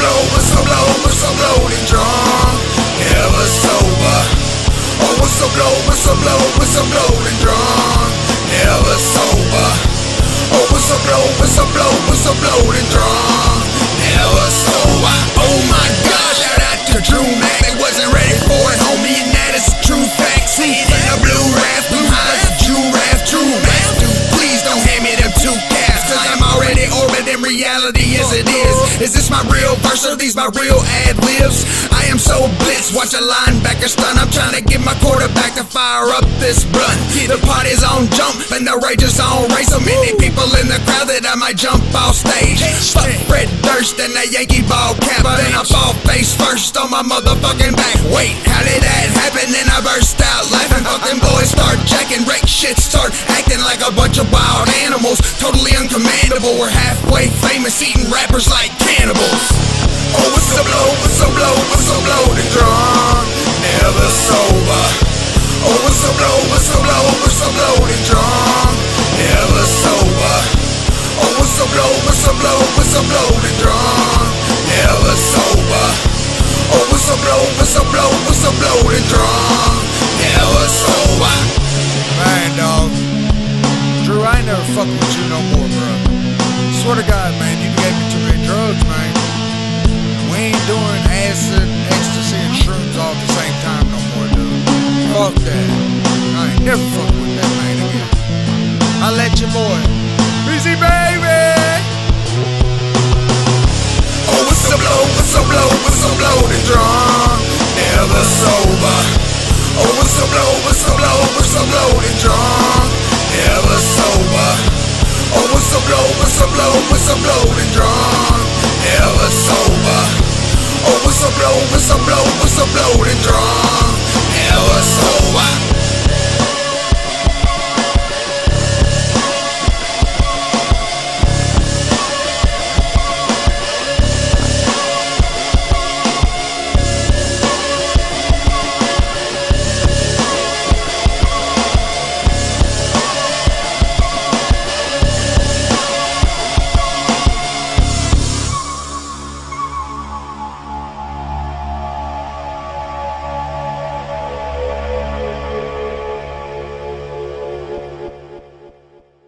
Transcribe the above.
blowed and drunk, never sober. Oh, whistle blowed and drunk, never sober. Oh, whistle blowed and drunk, never sober. Oh my gosh, shout out to Drew Mac. They wasn't ready for it, homie, and that is a true fact. See it in a blue raft, blue high, giraffe, true Mac. Dude, please don't hand me them two caps, cause I'm already orbiting reality as it is. Is this my real verse or these my real ad-libs? I am so blitzed, watch a linebacker stun. I'm trying to get my quarterback to fire up this blunt. The party's on jump and the rage is on race. So many people in the crowd that I might jump off stage. Fuck Fred Durst and that Yankee ball cap. Then I fall face first on my motherfucking back. Wait, how did that happen? Then I burst out laughing. Fucking boys start jacking, wreck shit, start acting like a bunch of wild animals. Totally uncommandable, we're halfway famous, eating rappers like cannibals. Oh, whistle blowed and drunk, never sober. Oh, whistle blowed and drunk, never sober. Oh, whistle blowed and drunk, never sober. Oh, whistle blowed and drunk, never sober. Man, dog, Drew, I ain't never fucking with you no more, bro. Swear to God, man, you gave me too many drugs, man. We ain't doing acid, ecstasy, and shrooms all at the same time no more, dude. Fuck that. I ain't never fucking with that man again. I let you, boy. Busy baby! Oh, whistle blowed and drunk, never sober. Oh, whistle blowed and drunk, never sober. Oh, whistle blowed and drunk, never sober. Oh, whistle blowed and drunk.